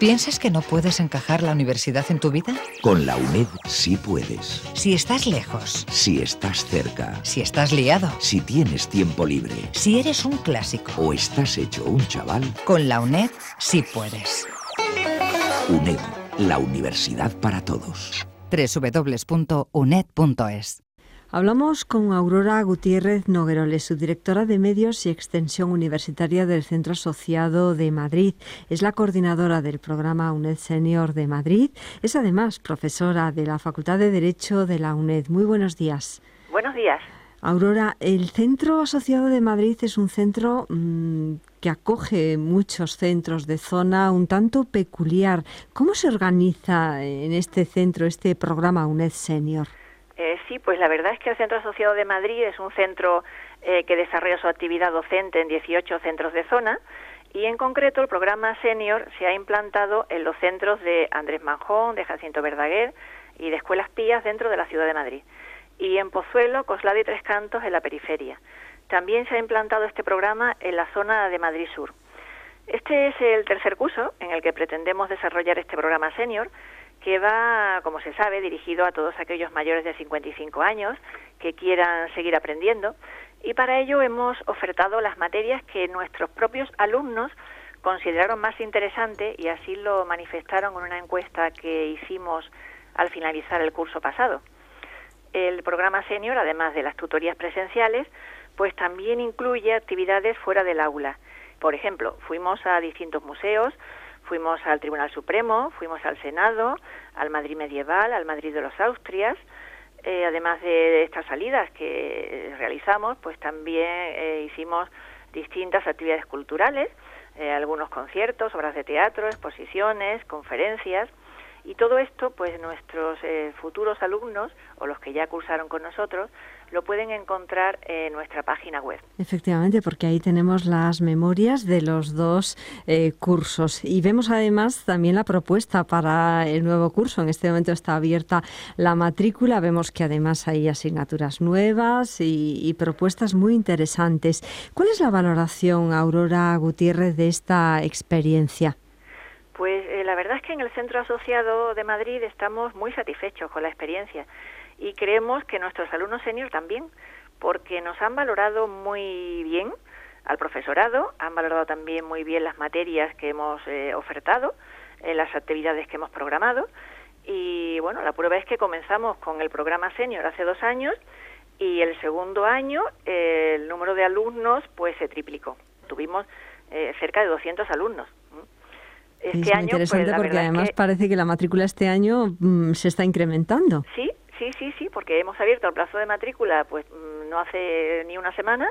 ¿Piensas que no puedes encajar la universidad en tu vida? Con la UNED sí puedes. Si estás lejos. Si estás cerca. Si estás liado. Si tienes tiempo libre. Si eres un clásico. O estás hecho un chaval. Con la UNED sí puedes. UNED, la universidad para todos. www.uned.es. Hablamos con Aurora Gutiérrez Nogueroles, subdirectora de Medios y Extensión Universitaria del Centro Asociado de Madrid. Es la coordinadora del programa UNED Senior de Madrid. Es además profesora de la Facultad de Derecho de la UNED. Muy buenos días. Buenos días. Aurora, el Centro Asociado de Madrid es un centro que acoge muchos centros de zona un tanto peculiar. ¿Cómo se organiza en este centro este programa UNED Senior? Sí, pues la verdad es que el Centro Asociado de Madrid es un centro que desarrolla su actividad docente en 18 centros de zona y en concreto el programa Senior se ha implantado en los centros de Andrés Manjón, de Jacinto Verdaguer y de Escuelas Pías dentro de la ciudad de Madrid, y en Pozuelo, Coslada y Tres Cantos en la periferia. También se ha implantado este programa en la zona de Madrid Sur. Este es el tercer curso en el que pretendemos desarrollar este programa Senior, que va, como se sabe, dirigido a todos aquellos mayores de 55 años que quieran seguir aprendiendo, y para ello hemos ofertado las materias que nuestros propios alumnos consideraron más interesantes y así lo manifestaron en una encuesta que hicimos al finalizar el curso pasado. El programa Senior, además de las tutorías presenciales, pues también incluye actividades fuera del aula. Por ejemplo, fuimos a distintos museos, fuimos al Tribunal Supremo, fuimos al Senado, al Madrid medieval, al Madrid de los Austrias. Además de estas salidas que realizamos, pues también hicimos distintas actividades culturales, algunos conciertos, obras de teatro, exposiciones, conferencias. Y todo esto, pues nuestros futuros alumnos, o los que ya cursaron con nosotros, lo pueden encontrar en nuestra página web. Efectivamente, porque ahí tenemos las memorias de los dos cursos. Y vemos además también la propuesta para el nuevo curso. En este momento está abierta la matrícula. Vemos que además hay asignaturas nuevas y propuestas muy interesantes. ¿Cuál es la valoración, Aurora Gutiérrez, de esta experiencia? Pues la verdad es que en el Centro Asociado de Madrid estamos muy satisfechos con la experiencia y creemos que nuestros alumnos senior también, porque nos han valorado muy bien al profesorado, han valorado también muy bien las materias que hemos ofertado, las actividades que hemos programado, y bueno, la prueba es que comenzamos con el programa senior hace 2 años y el segundo año el número de alumnos pues se triplicó. Tuvimos cerca de 200 alumnos. Es muy interesante, pues, porque además parece que la matrícula este año se está incrementando. Sí, porque hemos abierto el plazo de matrícula pues no hace ni una semana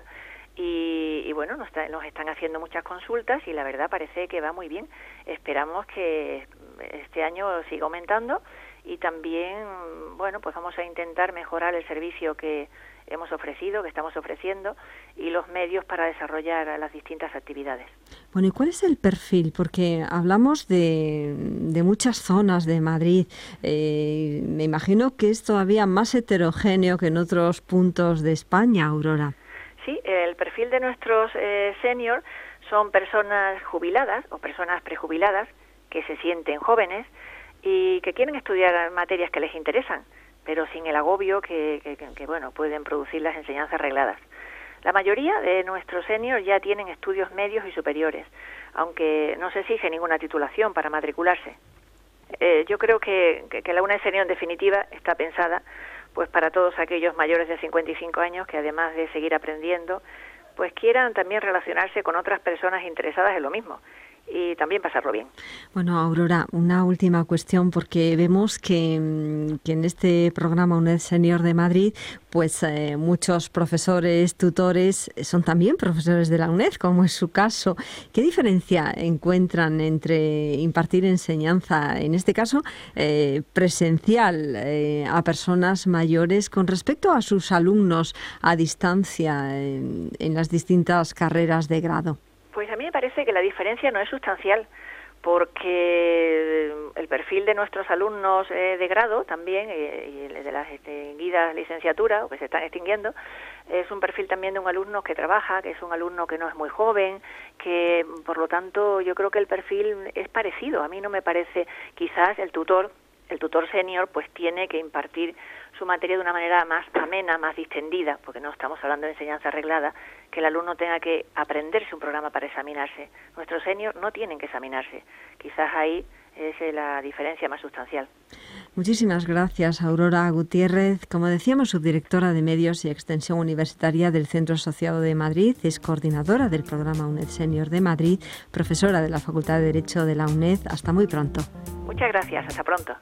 y bueno, nos están haciendo muchas consultas y la verdad parece que va muy bien. Esperamos que este año siga aumentando y también, bueno, pues vamos a intentar mejorar el servicio que hemos ofrecido, que estamos ofreciendo, y los medios para desarrollar las distintas actividades. Bueno, ¿y cuál es el perfil? Porque hablamos de muchas zonas de Madrid. Me imagino que es todavía más heterogéneo que en otros puntos de España, Aurora. Sí, el perfil de nuestros senior son personas jubiladas o personas prejubiladas que se sienten jóvenes y que quieren estudiar materias que les interesan, pero sin el agobio que bueno, pueden producir las enseñanzas regladas. La mayoría de nuestros seniors ya tienen estudios medios y superiores, aunque no se exige ninguna titulación para matricularse. Yo creo que la UNED Senior en definitiva está pensada pues para todos aquellos mayores de 55 años que además de seguir aprendiendo, pues quieran también relacionarse con otras personas interesadas en lo mismo y también pasarlo bien. Bueno, Aurora, una última cuestión, porque vemos que en este programa UNED Senior de Madrid, pues muchos profesores, tutores, son también profesores de la UNED, como es su caso. ¿Qué diferencia encuentran entre impartir enseñanza, en este caso presencial, a personas mayores con respecto a sus alumnos a distancia en las distintas carreras de grado? Pues a mí me parece que la diferencia no es sustancial, porque el perfil de nuestros alumnos de grado también, y el de las extinguidas licenciaturas, o que se están extinguiendo, es un perfil también de un alumno que trabaja, que es un alumno que no es muy joven, que por lo tanto yo creo que el perfil es parecido. A mí no me parece, quizás el tutor senior pues tiene que impartir su materia de una manera más amena, más distendida, porque no estamos hablando de enseñanza arreglada, que el alumno tenga que aprenderse un programa para examinarse. Nuestros senior no tienen que examinarse. Quizás ahí es la diferencia más sustancial. Muchísimas gracias, Aurora Gutiérrez. Como decíamos, subdirectora de Medios y Extensión Universitaria del Centro Asociado de Madrid, es coordinadora del programa UNED Senior de Madrid, profesora de la Facultad de Derecho de la UNED. Hasta muy pronto. Muchas gracias. Hasta pronto.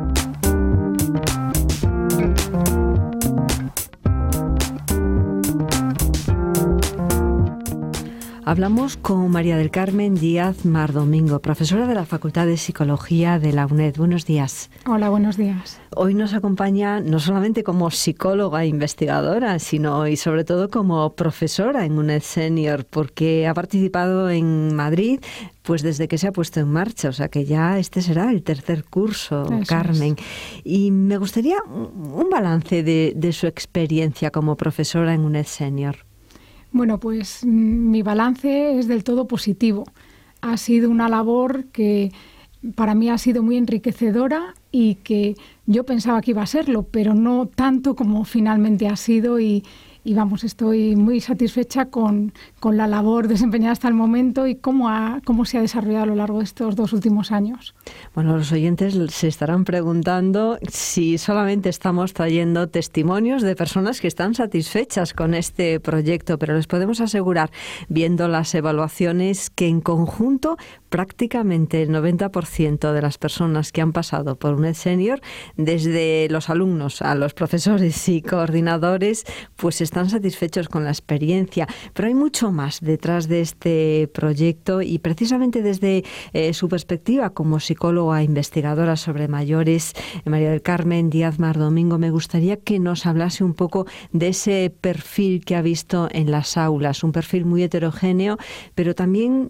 Hablamos con María del Carmen Díaz Mardomingo, profesora de la Facultad de Psicología de la UNED. Buenos días. Hola, buenos días. Hoy nos acompaña no solamente como psicóloga e investigadora, sino y sobre todo como profesora en UNED Senior, porque ha participado en Madrid pues desde que se ha puesto en marcha, o sea que ya este será el tercer curso, eso Carmen. Es. Y me gustaría un balance de su experiencia como profesora en UNED Senior. Bueno, pues mi balance es del todo positivo. Ha sido una labor que para mí ha sido muy enriquecedora y que yo pensaba que iba a serlo, pero no tanto como finalmente ha sido y vamos, estoy muy satisfecha con la labor desempeñada hasta el momento y cómo se ha desarrollado a lo largo de estos 2 últimos años. Bueno, los oyentes se estarán preguntando si solamente estamos trayendo testimonios de personas que están satisfechas con este proyecto, pero les podemos asegurar, viendo las evaluaciones, que en conjunto prácticamente el 90% de las personas que han pasado por UNED Senior, desde los alumnos a los profesores y coordinadores, pues están satisfechos con la experiencia. Pero hay mucho más detrás de este proyecto y precisamente desde su perspectiva como psicóloga e investigadora sobre mayores, María del Carmen Díaz Mardomingo, me gustaría que nos hablase un poco de ese perfil que ha visto en las aulas, un perfil muy heterogéneo, pero también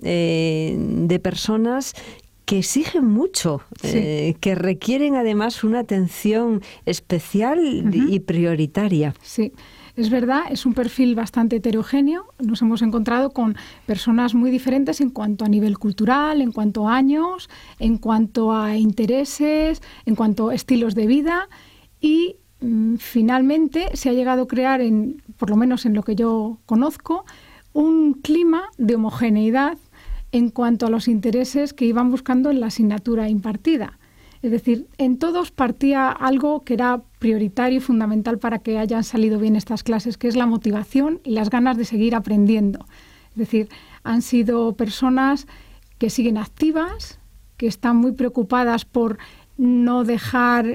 de personas que exigen mucho, sí, que requieren además una atención especial y prioritaria. Sí. Es verdad, es un perfil bastante heterogéneo. Nos hemos encontrado con personas muy diferentes en cuanto a nivel cultural, en cuanto a años, en cuanto a intereses, en cuanto a estilos de vida y finalmente se ha llegado a crear, por lo menos en lo que yo conozco, un clima de homogeneidad en cuanto a los intereses que iban buscando en la asignatura impartida. Es decir, en todos partía algo que era prioritario y fundamental para que hayan salido bien estas clases, que es la motivación y las ganas de seguir aprendiendo. Es decir, han sido personas que siguen activas, que están muy preocupadas por no dejar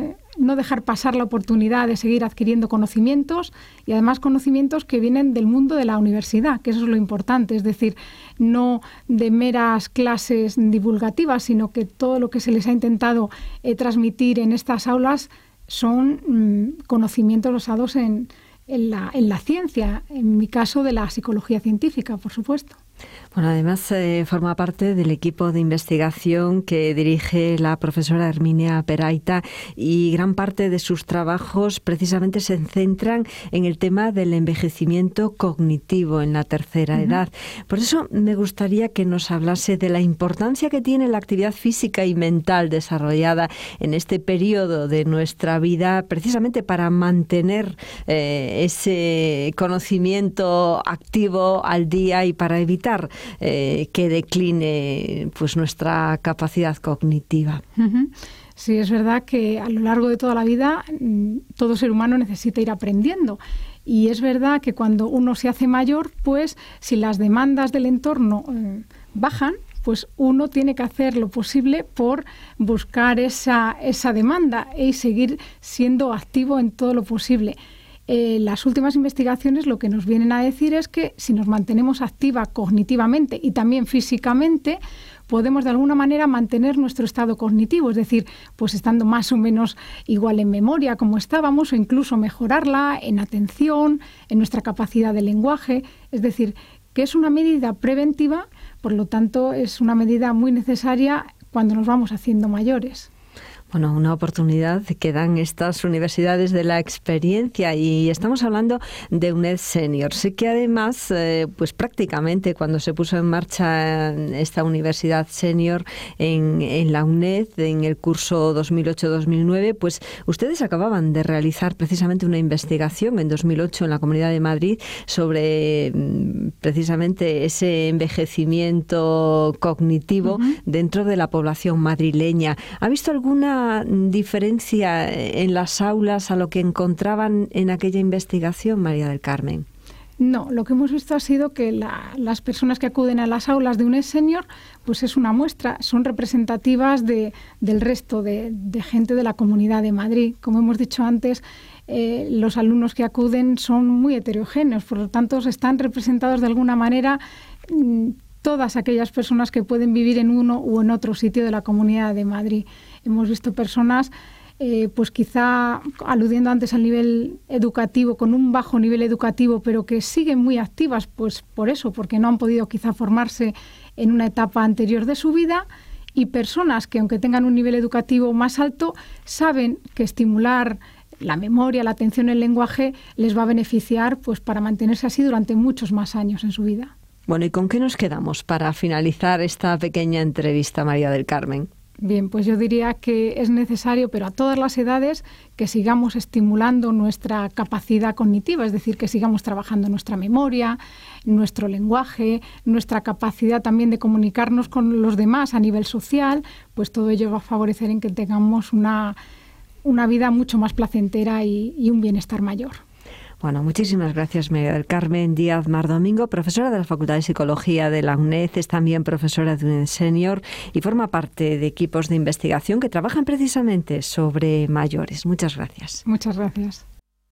pasar la oportunidad de seguir adquiriendo conocimientos y además conocimientos que vienen del mundo de la universidad, que eso es lo importante, es decir, no de meras clases divulgativas, sino que todo lo que se les ha intentado transmitir en estas aulas son conocimientos basados en la ciencia, en mi caso de la psicología científica, por supuesto. Bueno, además forma parte del equipo de investigación que dirige la profesora Herminia Peraita y gran parte de sus trabajos precisamente se centran en el tema del envejecimiento cognitivo en la tercera edad. Por eso me gustaría que nos hablase de la importancia que tiene la actividad física y mental desarrollada en este periodo de nuestra vida, precisamente para mantener ese conocimiento activo al día y para evitar que decline pues nuestra capacidad cognitiva. Sí, es verdad que a lo largo de toda la vida todo ser humano necesita ir aprendiendo. Y es verdad que cuando uno se hace mayor, pues si las demandas del entorno bajan, pues uno tiene que hacer lo posible por buscar esa demanda y seguir siendo activo en todo lo posible. Las últimas investigaciones lo que nos vienen a decir es que si nos mantenemos activa cognitivamente y también físicamente, podemos de alguna manera mantener nuestro estado cognitivo, es decir, pues estando más o menos igual en memoria como estábamos o incluso mejorarla en atención, en nuestra capacidad de lenguaje, es decir, que es una medida preventiva, por lo tanto es una medida muy necesaria cuando nos vamos haciendo mayores. Bueno, una oportunidad que dan estas universidades de la experiencia, y estamos hablando de UNED Senior. Sé que además, pues prácticamente cuando se puso en marcha esta universidad senior en la UNED, en el curso 2008-2009, pues ustedes acababan de realizar precisamente una investigación en 2008 en la Comunidad de Madrid sobre precisamente ese envejecimiento cognitivo dentro de la población madrileña. ¿Ha visto alguna diferencia en las aulas a lo que encontraban en aquella investigación, María del Carmen? No, lo que hemos visto ha sido que las personas que acuden a las aulas de UNED Senior, pues es una muestra, son representativas del resto de gente de la Comunidad de Madrid. Como hemos dicho antes, los alumnos que acuden son muy heterogéneos, por lo tanto están representados de alguna manera todas aquellas personas que pueden vivir en uno u en otro sitio de la Comunidad de Madrid. Hemos visto personas, pues quizá aludiendo antes al nivel educativo, con un bajo nivel educativo, pero que siguen muy activas, pues por eso, porque no han podido quizá formarse en una etapa anterior de su vida, y personas que, aunque tengan un nivel educativo más alto, saben que estimular la memoria, la atención, el lenguaje les va a beneficiar, pues para mantenerse así durante muchos más años en su vida. Bueno, ¿y con qué nos quedamos para finalizar esta pequeña entrevista, María del Carmen? Bien, pues yo diría que es necesario, pero a todas las edades, que sigamos estimulando nuestra capacidad cognitiva, es decir, que sigamos trabajando nuestra memoria, nuestro lenguaje, nuestra capacidad también de comunicarnos con los demás a nivel social, pues todo ello va a favorecer en que tengamos una vida mucho más placentera y un bienestar mayor. Bueno, muchísimas gracias, María del Carmen Díaz Mar Domingo, profesora de la Facultad de Psicología de la UNED, es también profesora de UNED Senior y forma parte de equipos de investigación que trabajan precisamente sobre mayores. Muchas gracias. Muchas gracias.